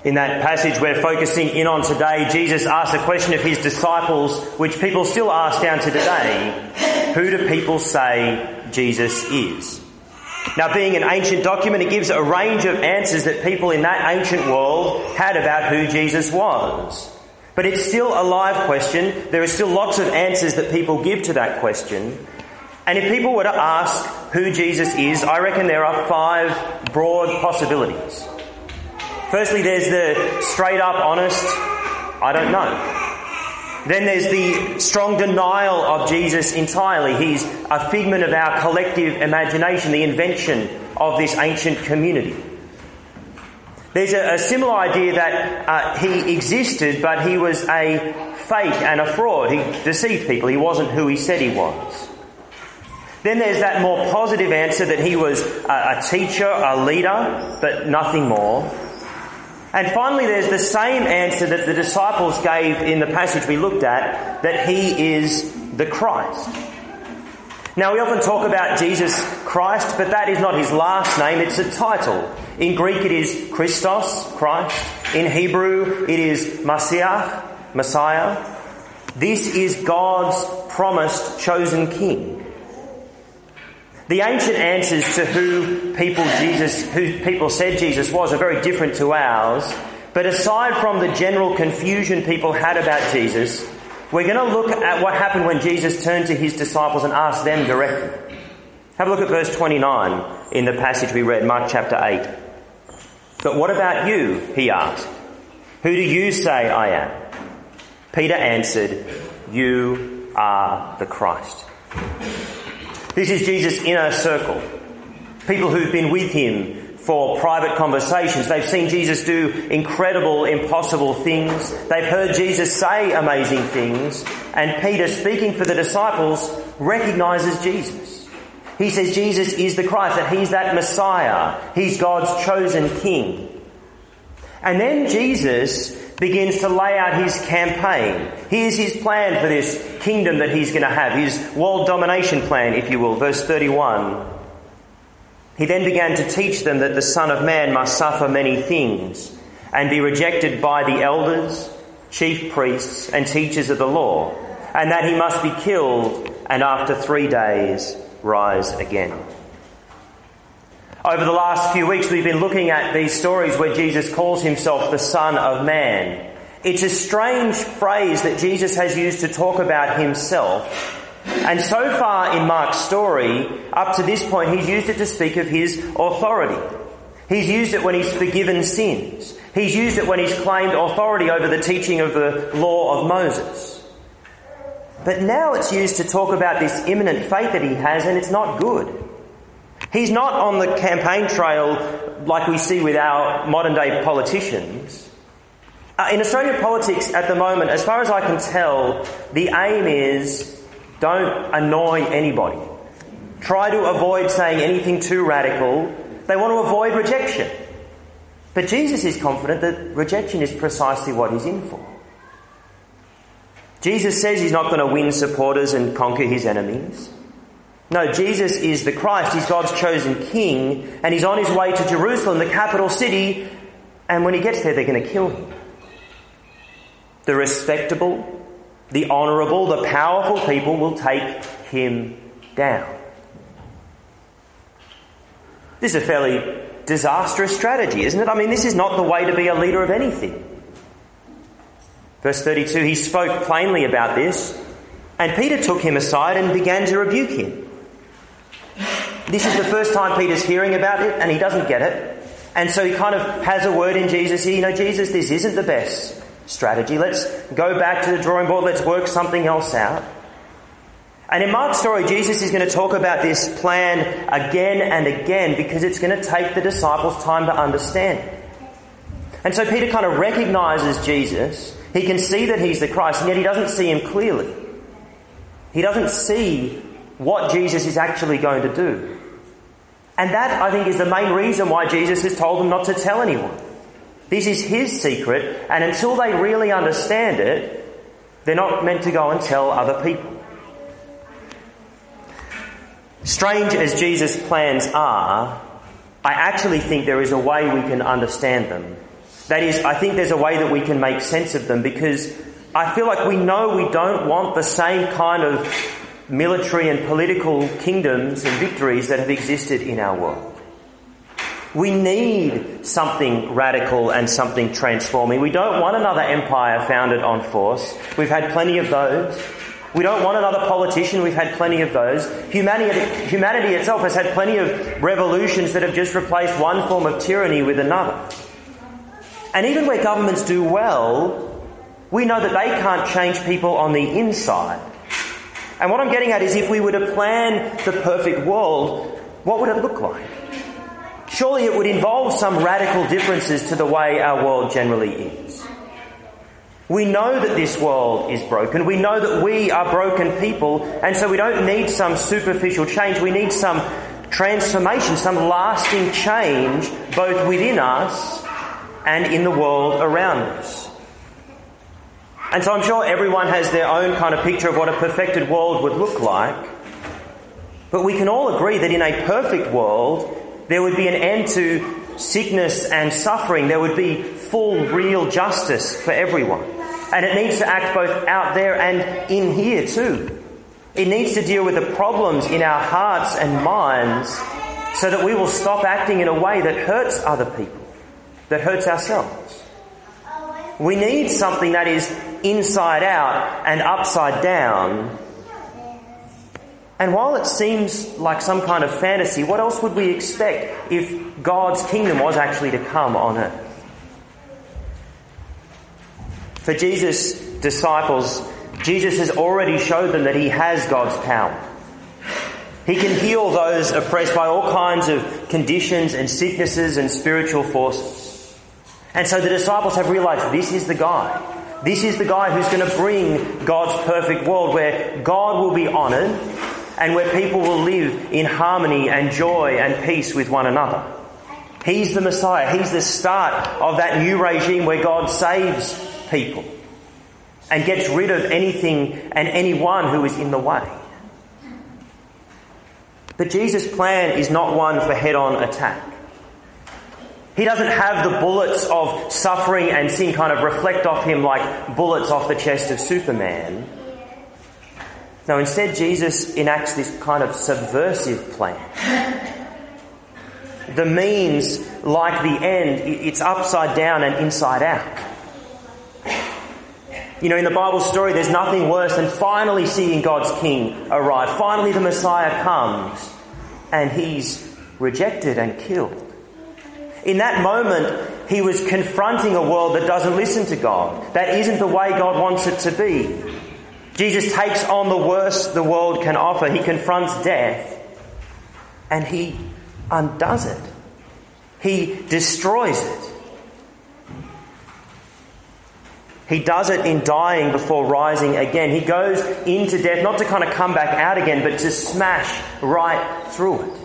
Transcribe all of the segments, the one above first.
In that passage we're focusing in on today, Jesus asked a question of his disciples, which people still ask down to today. Who do people say Jesus is? Now, being an ancient document, it gives a range of answers that people in that ancient world had about who Jesus was. But it's still a live question. There are still lots of answers that people give to that question. And if people were to ask who Jesus is, I reckon there are 5 broad possibilities. Firstly, there's the straight up, honest, I don't know. Then there's the strong denial of Jesus entirely. He's a figment of our collective imagination, the invention of this ancient community. There's a similar idea that he existed, but he was a fake and a fraud. He deceived people. He wasn't who he said he was. Then there's that more positive answer that he was a teacher, a leader, but nothing more. And finally, there's the same answer that the disciples gave in the passage we looked at, that he is the Christ. Now, we often talk about Jesus Christ, but that is not his last name, it's a title. In Greek it is Christos, Christ. In Hebrew it is Mashiach, Messiah. This is God's promised chosen king. The ancient answers to who people said Jesus was are very different to ours. But aside from the general confusion people had about Jesus, we're going to look at what happened when Jesus turned to his disciples and asked them directly. Have a look at verse 29 in the passage we read, Mark chapter 8. But what about you? He asked. Who do you say I am? Peter answered, you are the Christ. This is Jesus' inner circle. People who've been with him for private conversations. They've seen Jesus do incredible, impossible things. They've heard Jesus say amazing things. And Peter, speaking for the disciples, recognises Jesus. He says Jesus is the Christ, that he's that Messiah. He's God's chosen king. And then Jesus begins to lay out his campaign. Here's his plan for this kingdom that he's going to have, his world domination plan, if you will. Verse 31. He then began to teach them that the Son of Man must suffer many things and be rejected by the elders, chief priests and teachers of the law, and that he must be killed and after 3 days rise again. Over the last few weeks we've been looking at these stories where Jesus calls himself the Son of Man. It's a strange phrase that Jesus has used to talk about himself. And so far in Mark's story, up to this point, he's used it to speak of his authority. He's used it when he's forgiven sins. He's used it when he's claimed authority over the teaching of the law of Moses. But now it's used to talk about this imminent fate that he has, and it's not good. He's not on the campaign trail like we see with our modern day politicians. In Australian politics at the moment, as far as I can tell, the aim is don't annoy anybody. Try to avoid saying anything too radical. They want to avoid rejection. But Jesus is confident that rejection is precisely what he's in for. Jesus says he's not going to win supporters and conquer his enemies. No, Jesus is the Christ. He's God's chosen king, and he's on his way to Jerusalem, the capital city, and when he gets there, they're going to kill him. The respectable, the honourable, the powerful people will take him down. This is a fairly disastrous strategy, isn't it? I mean, this is not the way to be a leader of anything. Verse 32, he spoke plainly about this, and Peter took him aside and began to rebuke him. This is the first time Peter's hearing about it, and he doesn't get it. And so he kind of has a word in Jesus here. You know, Jesus, this isn't the best strategy. Let's go back to the drawing board. Let's work something else out. And in Mark's story, Jesus is going to talk about this plan again and again because it's going to take the disciples time to understand it. And so Peter kind of recognises Jesus. He can see that he's the Christ, and yet he doesn't see him clearly. He doesn't see what Jesus is actually going to do. And that, I think, is the main reason why Jesus has told them not to tell anyone. This is his secret, and until they really understand it, they're not meant to go and tell other people. Strange as Jesus' plans are, I actually think there is a way we can understand them That is, I think there's a way that we can make sense of them, because I feel like we know we don't want the same kind of military and political kingdoms and victories that have existed in our world. We need something radical and something transforming. We don't want another empire founded on force. We've had plenty of those. We don't want another politician. We've had plenty of those. Humanity itself has had plenty of revolutions that have just replaced one form of tyranny with another. And even where governments do well, we know that they can't change people on the inside. And what I'm getting at is, if we were to plan the perfect world, what would it look like? Surely it would involve some radical differences to the way our world generally is. We know that this world is broken. We know that we are broken people, and so we don't need some superficial change. We need some transformation, some lasting change, both within us and in the world around us. And so I'm sure everyone has their own kind of picture of what a perfected world would look like. But we can all agree that in a perfect world, there would be an end to sickness and suffering. There would be full, real justice for everyone. And it needs to act both out there and in here too. It needs to deal with the problems in our hearts and minds so that we will stop acting in a way that hurts other people, that hurts ourselves. We need something that is inside out and upside down. And while it seems like some kind of fantasy, what else would we expect if God's kingdom was actually to come on earth? For Jesus' disciples, Jesus has already showed them that he has God's power. He can heal those oppressed by all kinds of conditions and sicknesses and spiritual forces. And so the disciples have realized this is the guy. This is the guy who's going to bring God's perfect world where God will be honoured and where people will live in harmony and joy and peace with one another. He's the Messiah. He's the start of that new regime where God saves people and gets rid of anything and anyone who is in the way. But Jesus' plan is not one for head-on attack. He doesn't have the bullets of suffering and sin kind of reflect off him like bullets off the chest of Superman. No, instead Jesus enacts this kind of subversive plan. The means, like the end, it's upside down and inside out. You know, in the Bible story, there's nothing worse than finally seeing God's King arrive. Finally the Messiah comes and he's rejected and killed. In that moment, he was confronting a world that doesn't listen to God. That isn't the way God wants it to be. Jesus takes on the worst the world can offer. He confronts death and he undoes it. He destroys it. He does it in dying before rising again. He goes into death not to kind of come back out again, but to smash right through it.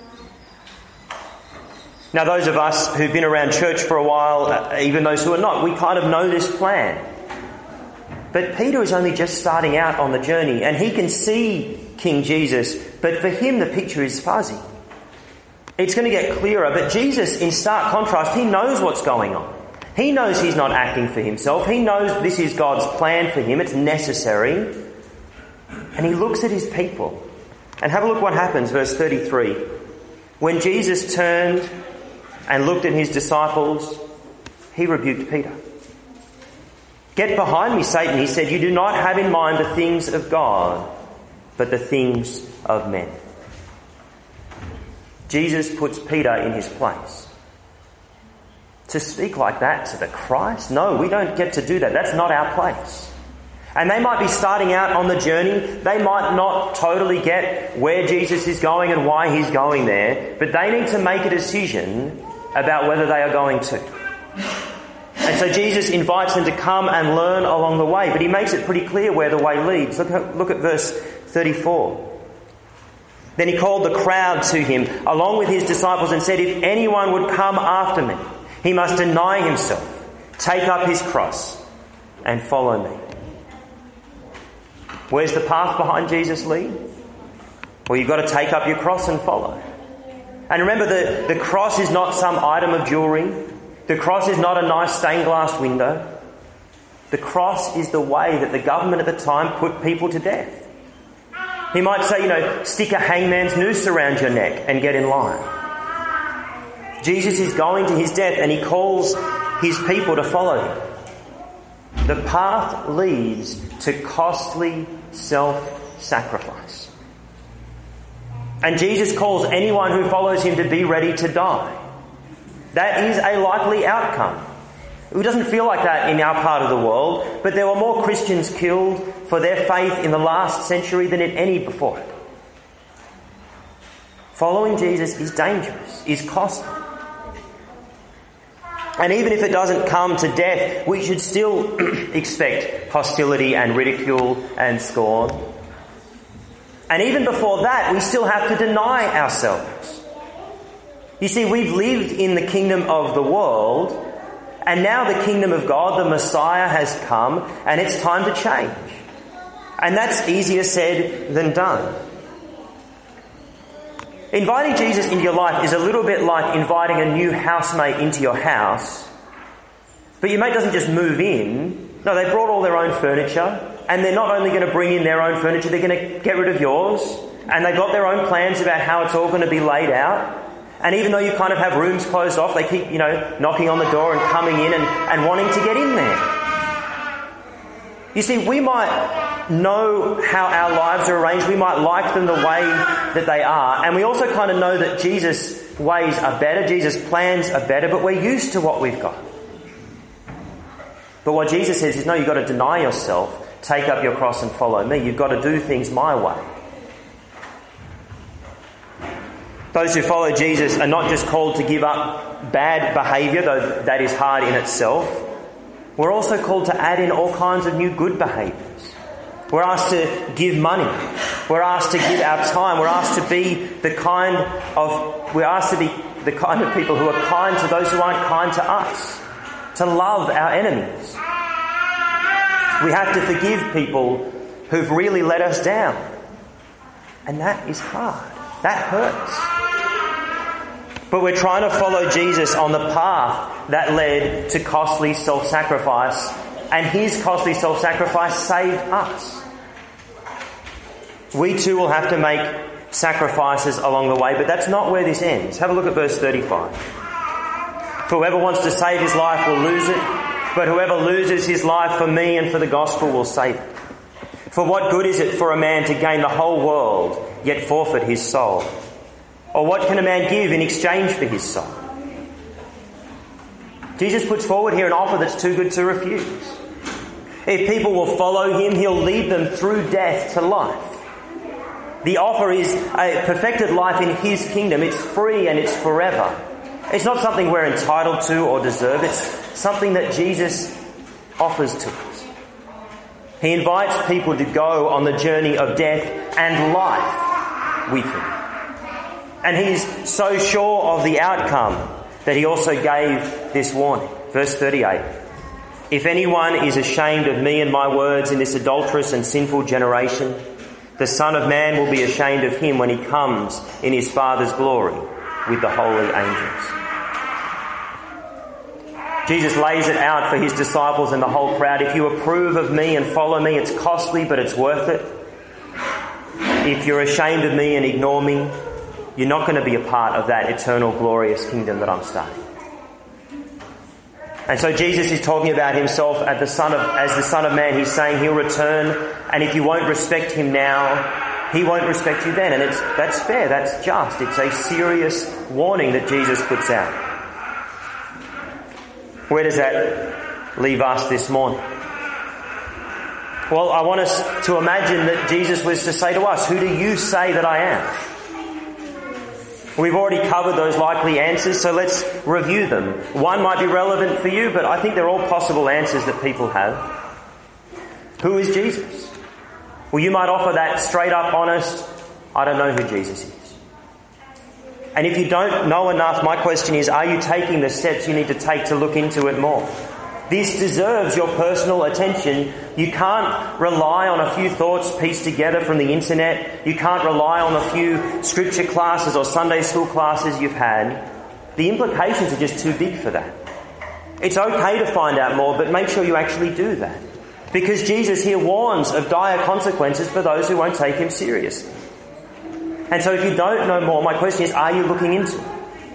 Now, those of us who've been around church for a while, even those who are not, we kind of know this plan. But Peter is only just starting out on the journey, and he can see King Jesus, but for him the picture is fuzzy. It's going to get clearer, but Jesus, in stark contrast, he knows what's going on. He knows he's not acting for himself. He knows this is God's plan for him. It's necessary. And he looks at his people. And have a look what happens, verse 33. When Jesus turned and looked at his disciples, he rebuked Peter. "Get behind me, Satan," he said. "You do not have in mind the things of God, but the things of men." Jesus puts Peter in his place. To speak like that to the Christ? No, we don't get to do that. That's not our place. And they might be starting out on the journey. They might not totally get where Jesus is going and why he's going there, but they need to make a decision about whether they are going to. And so Jesus invites them to come and learn along the way, but he makes it pretty clear where the way leads. Look at verse 34. Then he called the crowd to him along with his disciples and said, "If anyone would come after me, he must deny himself, take up his cross and follow me." Where's the path behind Jesus lead? Well, you've got to take up your cross and follow. And remember, the cross is not some item of jewellery. The cross is not a nice stained glass window. The cross is the way that the government at the time put people to death. He might say, stick a hangman's noose around your neck and get in line. Jesus is going to his death and he calls his people to follow him. The path leads to costly self-sacrifice. And Jesus calls anyone who follows him to be ready to die. That is a likely outcome. It doesn't feel like that in our part of the world, but there were more Christians killed for their faith in the last century than in any before it. Following Jesus is dangerous, is costly. And even if it doesn't come to death, we should still expect hostility and ridicule and scorn. And even before that, we still have to deny ourselves. You see, we've lived in the kingdom of the world, and now the kingdom of God, the Messiah, has come, and it's time to change. And that's easier said than done. Inviting Jesus into your life is a little bit like inviting a new housemate into your house. But your mate doesn't just move in. No, they brought all their own furniture. And they're not only going to bring in their own furniture, they're going to get rid of yours. And they've got their own plans about how it's all going to be laid out. And even though you kind of have rooms closed off, they keep, knocking on the door and coming in and wanting to get in there. You see, we might know how our lives are arranged. We might like them the way that they are. And we also kind of know that Jesus' ways are better. Jesus' plans are better. But we're used to what we've got. But what Jesus says is, no, you've got to deny yourself, take up your cross and follow me. You've got to do things my way. Those who follow Jesus are not just called to give up bad behaviour, though that is hard in itself. We're also called to add in all kinds of new good behaviours. We're asked to give money. We're asked to give our time. We're asked to be the kind of people who are kind to those who aren't kind to us. To love our enemies. We have to forgive people who've really let us down. And that is hard. That hurts. But we're trying to follow Jesus on the path that led to costly self-sacrifice, and his costly self-sacrifice saved us. We too will have to make sacrifices along the way, but that's not where this ends. Have a look at verse 35. For whoever wants to save his life will lose it, but whoever loses his life for me and for the gospel will save it. For what good is it for a man to gain the whole world, yet forfeit his soul? Or what can a man give in exchange for his soul? Jesus puts forward here an offer that's too good to refuse. If people will follow him, he'll lead them through death to life. The offer is a perfected life in his kingdom. It's free and it's forever. It's not something we're entitled to or deserve. It's something that Jesus offers to us. He invites people to go on the journey of death and life with him. And he's so sure of the outcome that he also gave this warning. Verse 38. If anyone is ashamed of me and my words in this adulterous and sinful generation, the Son of Man will be ashamed of him when he comes in his Father's glory with the holy angels. Jesus lays it out for his disciples and the whole crowd. If you approve of me and follow me, it's costly, but it's worth it. If you're ashamed of me and ignore me, you're not going to be a part of that eternal glorious kingdom that I'm starting. And so Jesus is talking about himself as the Son of Man. He's saying he'll return, and if you won't respect him now, he won't respect you then. And that's fair, that's just. It's a serious warning that Jesus puts out. Where does that leave us this morning? Well, I want us to imagine that Jesus was to say to us, who do you say that I am? We've already covered those likely answers, so let's review them. One might be relevant for you, but I think they're all possible answers that people have. Who is Jesus? Well, you might offer that straight up, honest, I don't know who Jesus is. And if you don't know enough, my question is, are you taking the steps you need to take to look into it more? This deserves your personal attention. You can't rely on a few thoughts pieced together from the internet. You can't rely on a few scripture classes or Sunday school classes you've had. The implications are just too big for that. It's okay to find out more, but make sure you actually do that. Because Jesus here warns of dire consequences for those who won't take him seriously. And so if you don't know more, my question is, are you looking into it?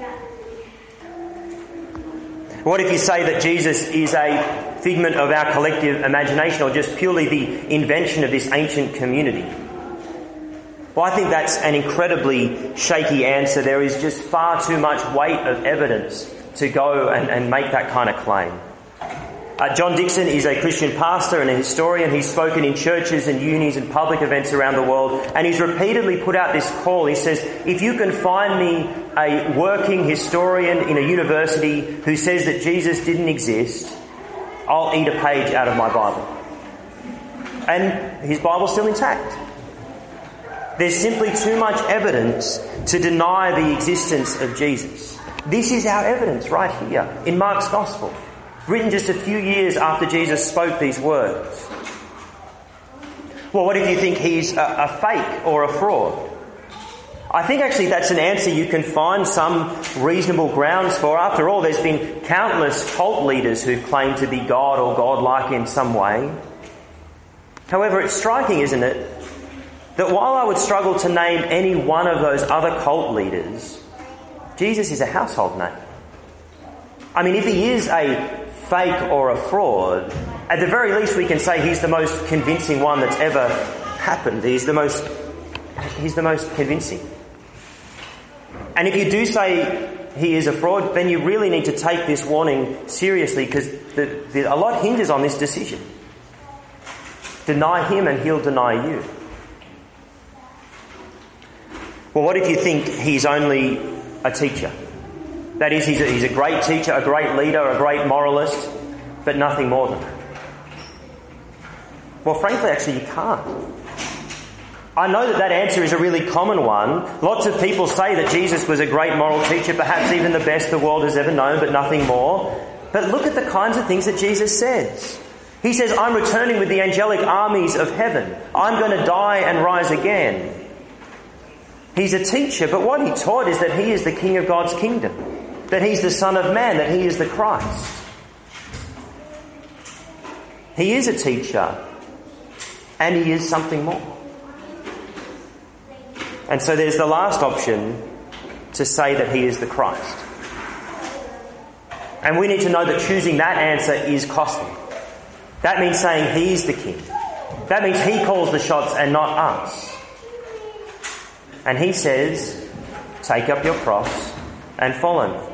What if you say that Jesus is a figment of our collective imagination, or just purely the invention of this ancient community? Well, I think that's an incredibly shaky answer. There is just far too much weight of evidence to go and make that kind of claim. John Dixon is a Christian pastor and a historian. He's spoken in churches and unis and public events around the world, and he's repeatedly put out this call. He says, if you can find me a working historian in a university who says that Jesus didn't exist, I'll eat a page out of my Bible. And his Bible's still intact. There's simply too much evidence to deny the existence of Jesus. This is our evidence right here in Mark's Gospel, written just a few years after Jesus spoke these words. Well, what if you think he's a fake or a fraud? I think actually that's an answer you can find some reasonable grounds for. After all, there's been countless cult leaders who've claimed to be God or godlike in some way. However, it's striking, isn't it, that while I would struggle to name any one of those other cult leaders, Jesus is a household name. I mean, if he is a fake or a fraud, at the very least we can say he's the most convincing one that's ever happened. He's the most convincing. And if you do say he is a fraud, then you really need to take this warning seriously, because a lot hinges on this decision. Deny him and he'll deny you. Well, what if you think he's only a teacher? That is, he's a great teacher, a great leader, a great moralist, but nothing more than that. Well, frankly, actually, you can't. I know that answer is a really common one. Lots of people say that Jesus was a great moral teacher, perhaps even the best the world has ever known, but nothing more. But look at the kinds of things that Jesus says. He says, I'm returning with the angelic armies of heaven. I'm going to die and rise again. He's a teacher, but what he taught is that he is the King of God's kingdom, that he's the Son of Man, that he is the Christ. He is a teacher, and he is something more. And so there's the last option, to say that he is the Christ. And we need to know that choosing that answer is costly. That means saying he's the King. That means he calls the shots and not us. And he says, take up your cross and follow me.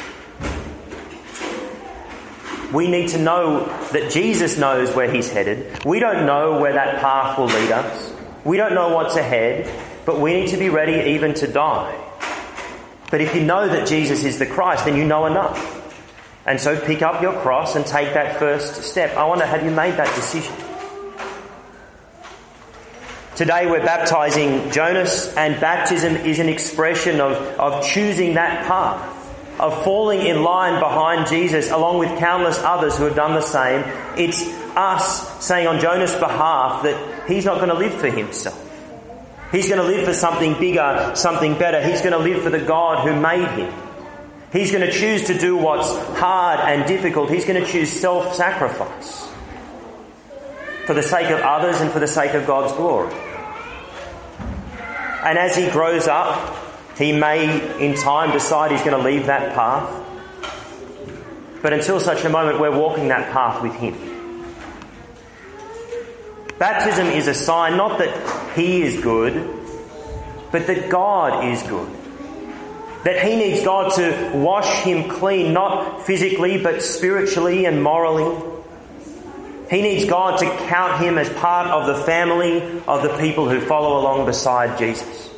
We need to know that Jesus knows where he's headed. We don't know where that path will lead us. We don't know what's ahead, but we need to be ready even to die. But if you know that Jesus is the Christ, then you know enough. And so pick up your cross and take that first step. I wonder, have you made that decision? Today we're baptising Jonas, and baptism is an expression of choosing that path, of falling in line behind Jesus along with countless others who have done the same. It's us saying on Jonas' behalf that he's not going to live for himself. He's going to live for something bigger, something better. He's going to live for the God who made him. He's going to choose to do what's hard and difficult. He's going to choose self-sacrifice for the sake of others and for the sake of God's glory. And as he grows up, he may in time decide he's going to leave that path. But until such a moment, we're walking that path with him. Baptism is a sign not that he is good, but that God is good. That he needs God to wash him clean, not physically, but spiritually and morally. He needs God to count him as part of the family of the people who follow along beside Jesus.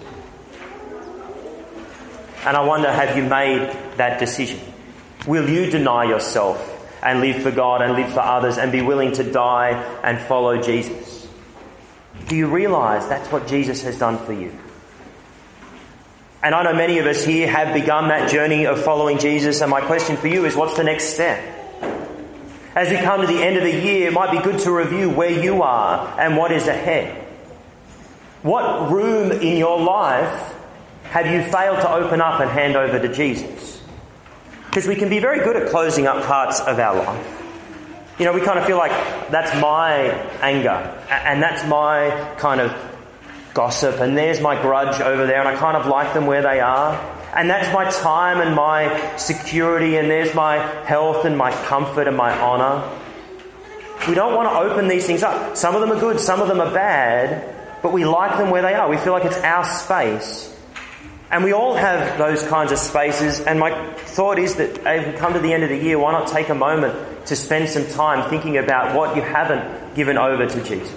And I wonder, have you made that decision? Will you deny yourself and live for God and live for others and be willing to die and follow Jesus? Do you realise that's what Jesus has done for you? And I know many of us here have begun that journey of following Jesus, and my question for you is, what's the next step? As we come to the end of the year, it might be good to review where you are and what is ahead. What room in your life have you failed to open up and hand over to Jesus? Because we can be very good at closing up parts of our life. You know, we kind of feel like that's my anger and that's my kind of gossip and there's my grudge over there and I kind of like them where they are. And that's my time and my security and there's my health and my comfort and my honour. We don't want to open these things up. Some of them are good, some of them are bad, but we like them where they are. We feel like it's our space. And we all have those kinds of spaces, and my thought is that as we come to the end of the year, why not take a moment to spend some time thinking about what you haven't given over to Jesus?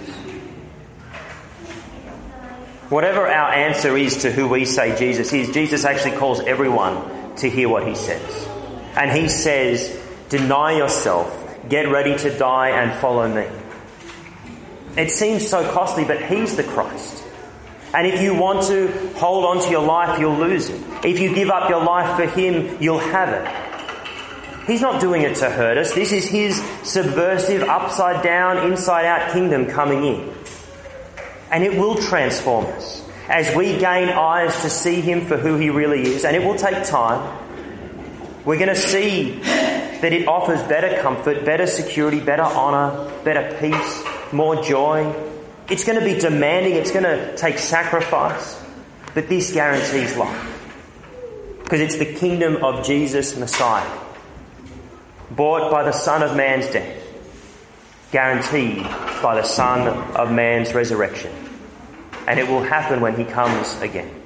Whatever our answer is to who we say Jesus is, Jesus actually calls everyone to hear what he says. And he says, deny yourself, get ready to die and follow me. It seems so costly, but he's the Christ. And if you want to hold on to your life, you'll lose it. If you give up your life for him, you'll have it. He's not doing it to hurt us. This is his subversive, upside down, inside out kingdom coming in. And it will transform us as we gain eyes to see him for who he really is. And it will take time. We're going to see that it offers better comfort, better security, better honour, better peace, more joy. It's going to be demanding, it's going to take sacrifice, but this guarantees life. Because it's the kingdom of Jesus Messiah, bought by the Son of Man's death, guaranteed by the Son of Man's resurrection. And it will happen when he comes again.